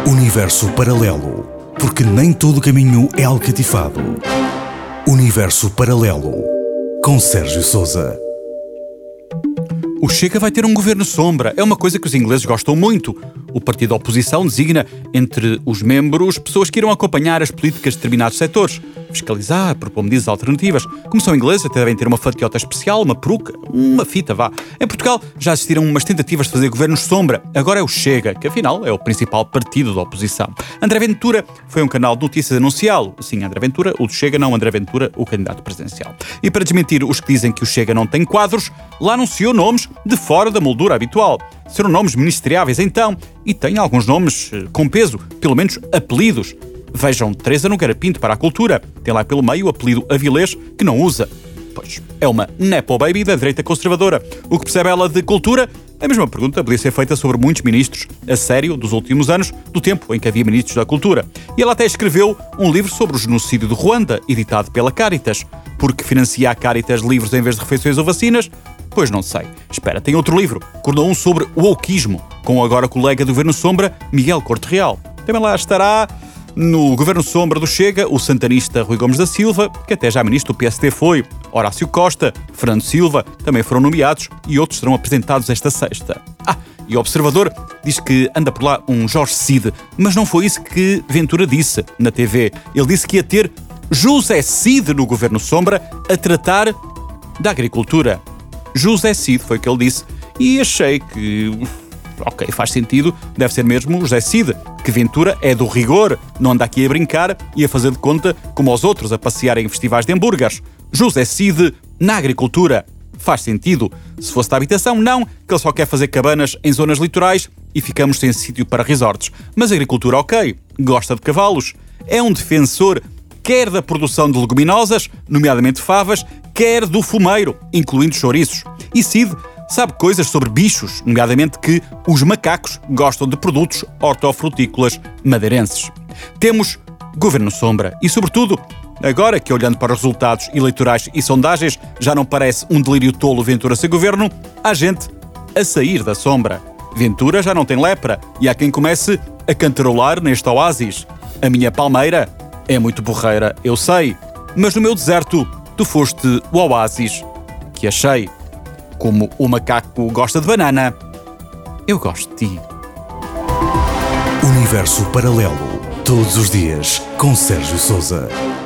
Universo paralelo, porque nem todo caminho é alcatifado. Universo paralelo, com Sérgio Sousa. O Chega vai ter um governo sombra. É uma coisa que os ingleses gostam muito. O partido da oposição designa entre os membros pessoas que irão acompanhar as políticas de determinados setores, fiscalizar, propor medidas alternativas. Como são ingleses, até devem ter uma fatiota especial, uma peruca, uma fita, vá. Em Portugal já existiram umas tentativas de fazer governos sombra. Agora é o Chega, que afinal é o principal partido da oposição. André Ventura foi um canal de notícias anunciá-lo. Sim, André Ventura, o do Chega, não André Ventura, o candidato presidencial. E para desmentir os que dizem que o Chega não tem quadros, lá anunciou nomes de fora da moldura habitual. Serão nomes ministeriáveis então, e tem alguns nomes com peso, pelo menos apelidos. Vejam, Teresa Nogueira Pinto para a cultura. Tem lá pelo meio o apelido Avilés, que não usa. Pois, é uma nepo baby da direita conservadora. O que percebe ela de cultura? A mesma pergunta podia ser feita sobre muitos ministros, a sério, dos últimos anos, do tempo em que havia ministros da cultura. E ela até escreveu um livro sobre o genocídio de Ruanda, editado pela Caritas. Porque financia a Caritas livros em vez de refeições ou vacinas? Pois não sei. Espera, tem outro livro, Cornou um sobre o wokeismo, com o agora colega do Governo Sombra, Miguel Corte Real. Também lá estará, no Governo Sombra do Chega, o santanista Rui Gomes da Silva, que até já ministro do PSD foi, Horácio Costa, Fernando Silva, também foram nomeados e outros serão apresentados esta sexta. E o Observador diz que anda por lá um Jorge Cid, mas não foi isso que Ventura disse na TV. Ele disse que ia ter José Cid no Governo Sombra a tratar da agricultura. José Cid foi o que ele disse e achei que, ok, faz sentido, deve ser mesmo José Cid, que Ventura é do rigor, não anda aqui a brincar e a fazer de conta como os outros a passearem em festivais de hambúrgueres. José Cid na agricultura. Faz sentido. Se fosse da habitação, não, que ele só quer fazer cabanas em zonas litorais e ficamos sem sítio para resorts. Mas agricultura, ok, gosta de cavalos, é um defensor quer da produção de leguminosas, nomeadamente favas, quer do fumeiro, incluindo chouriços. E Cid sabe coisas sobre bichos, nomeadamente que os macacos gostam de produtos hortofrutícolas madeirenses. Temos Governo Sombra e, sobretudo, agora que olhando para os resultados eleitorais e sondagens já não parece um delírio tolo Ventura ser governo, há gente a sair da sombra. Ventura já não tem lepra e há quem comece a cantarolar neste oásis. A minha palmeira é muito borreira, eu sei, mas no meu deserto tu foste o oásis que achei. Como o macaco gosta de banana, eu gosto de ti. Universo paralelo, todos os dias, com Sérgio Sousa.